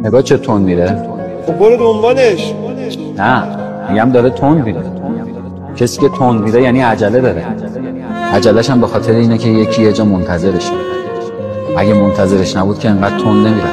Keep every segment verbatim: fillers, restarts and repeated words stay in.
نگاه چه تون میره؟ خب برو دنبالش. نه میگم داره تون میره. کسی که تون میره یعنی عجله داره. عجلش هم به خاطر اینه که یکی یه جا منتظرشه. اگه منتظرش نبود که انقدر تون نمیره.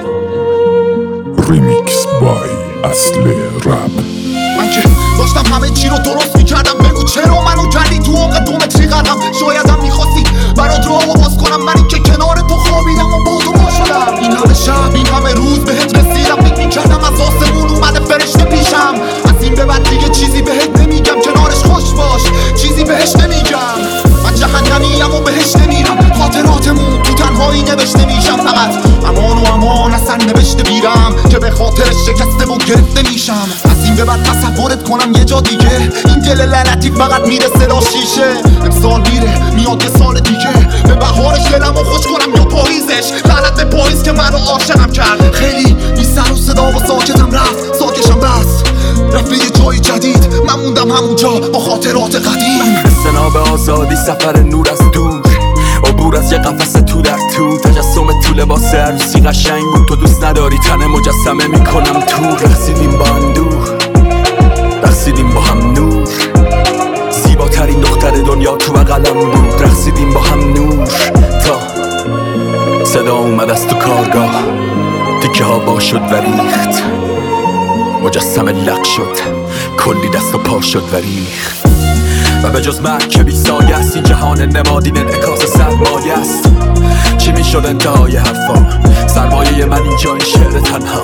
ریمیکس بای اصل رپ. من که داشتم همه چی رو درست میکردم، بگو چرا منو کردی تو عمق دومتری غرقم. شایدم میخواستی برات راهو باز کنم، من این که کنار تو خوابیدم و با تو با شدم. این همه شب این همه روز بهت رسیدم، فکر میکردم از آسمون اومده فرشته پیشم. از این به بعد دیگه چیزی بهت نمیگم، کنارش خوش باش چیزی بهش نمیگم. من جهنمیم و بهش نمیرم، خاطراتمون تو تنهایی نوشته میشم. فقط امان و امان اصلا نوشته میرم که به خاطرش شکسته و گرفته میشم. از این به بعد تصورت کنم یه جا دیگه، این دل لعنتی فقط میره صدا شیشه. امسال میره میاد یه سال دیگه، به بهارش دلمو خوش کنم یا پاییزش. لعنت به پاییز که منو عاشقم کرد. خیلی بی سر و صدا و ساکتم رفت، ساکشم بس رفت به یه جای جدید. من موندم همونجا با خاطرات قدیم. استناب آزادی، سفر نور از دور، عبور از یه قفس تو در تو. تجسم تو لباس عروسی قشنگ بود، تو دوست نداری تن مجسمه میکنم تو. رقصیدیم با اندوه، رقصیدیم با هم نور، زیباترین دختر دنیا تو بغلم بود. رقصیدیم با هم نور تا صدا اومد از تو کارگاه، تیکه ها با شد و ریخت، مجسمه لق شد، کلی دست و پا شد و ریخت. و به جز مرگ که بی سایه است، این جهان نمادین انعکاس سرمایه است. چی می شد انتهای حرفا؟ سرمایه من اینجا این شعر تنها.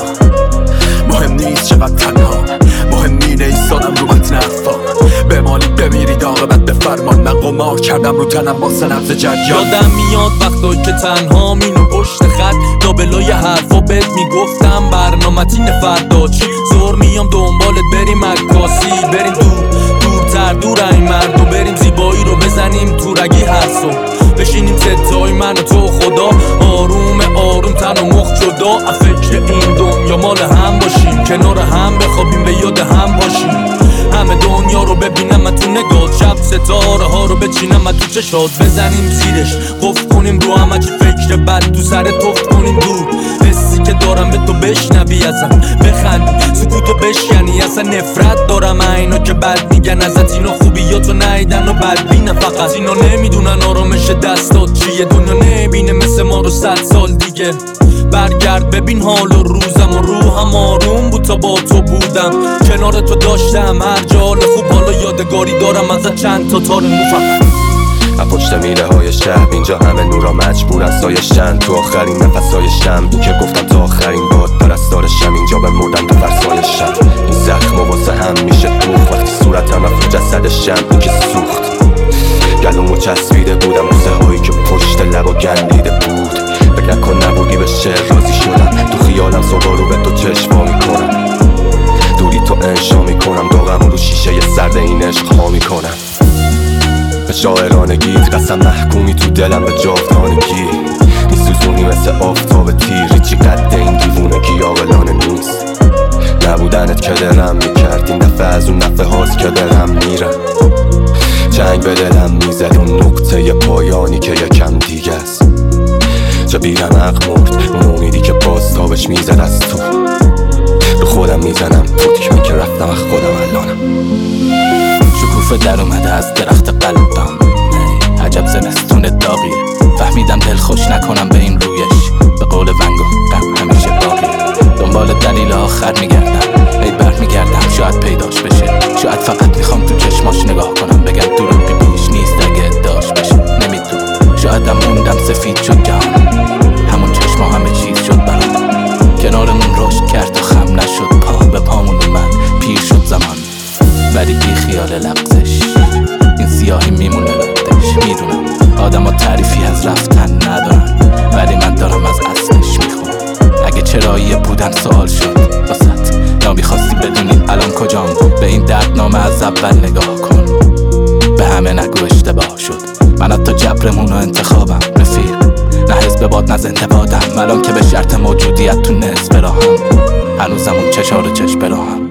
مهم نیست چقدر تنها، مهم نینه ایستادم رو متن حرفا. بمالی بمیری عاقبت به فرمان، من قمار کردم رو تنم با سنبز جریان. یادم میاد وقتایی که تنها مینو پشت خط لابلای حرفا بهت میگفتم برنامتین فردا چی. زور میام دنبالت بریم عکاسی، بریم دور دورتر دور این مرد و بریم زیبایی رو بزنیم تو رگی هر صبح. بشینیم ستای من و تو خدا، آروم آروم تن و مخ جدا. افکر این دنیا مال هم باشیم، کنار هم بخوابیم به یاد هم باشیم. همه دنیا رو ببینم من تو نگاه، شب ستاره ها رو بچینم من تو چشات. بزنیم زیرش قفل کنیم رو همه چی فکر بد تو سر توفت کنیم دور. حسی که دارم به تو بشنوی ازم بخندی، سکوتو بشکنی. اصلا نفرت دارم اینا که بد میگن ازت، اینا خوبیاتو نیدن و بدبینه. فقط اینا نمیدونن آرامش دستات چیه، دنیا نبینه مثل ما رو صد سال دیگه. برگرد ببین حال و روزم و روحم آروم بود تا با تو بودم، کنار تو داشتم هر جا حال خوب. حالا یادگاری دارم ازت چند تا تار مو فقط. پشت میله های شب اینجا همه نورا مجبورن سایشتن. تو آخرین نفسای شم این که گفتم تا آخرین باد پرستارشم، اینجا بمردم تو فرسای شب. این زخم واسه هم میشه دوخ وقتی صورتم رفت جسدشم این که سوخت. گلومو چسبیده بودم بوسه هایی که پشت لبا گندیده بود. فکر نکن نبودی به شعر راضی شدم، تو خیالم صبح رو به تو چشما میکنم. دوری تو انشا میکنم، داغم رو شیشه سرد این عشق ها میکنم. به شاعرانگیت قسم محکومی تو دلم به جاودانگی. میسوزونی مثل آفتاب تیری، چی قد این دیوونگی عاقلانه نیست. نبودنت که دلم میکرد، این دفعه از اون نفه هاست که دلم میره. جنگ به دلم میزد اون نقطه پایانی که یکم دیگه است. چه بیرمق مرد اون امیدی که باز تابش میزد از تو. رو خودم میزنم پوتک من که رفتم از خودم الانم. شکوفه در اومده از درخت قلبم، عجب زمستون داغیه. فهمیدم دل خوش نکنم به این رویش، به قول ونگو غم همیشه باقیه. دنبال دلیل آخر میگردم، ای بر میگردم شاید پیداش بشه. شاید فقط میخوام تو چشماش نگاه کنم، بگم دورم بیش نیست اگه ادعاش بشه. نمیدونم شایدم موندم سفید شد جهان، همون چشما همه چیز شد برام. کنارمون رشد کرد و خم نشد، پا به پامون اومد پیر شد زمان. ولی بی خیال لغزش این سیاهی میمونه ردش. میدونم آدم ها تعریفی از رفتن ندارن، ولی من دارم از اصلش میخونم. اگه چرایی بودن سوال شد واسط، یا میخواستی بدونی الان کجام، به این دردنامه از اول نگاه کن. به همه نگو اشتباه شد، من حتی جبرمون و انتخابم رفیق. نه حزب باد نه زنده بادم، الان که به شرط موجودیت تو نصف راهم. هنوزم اون چشار و چشم براهم.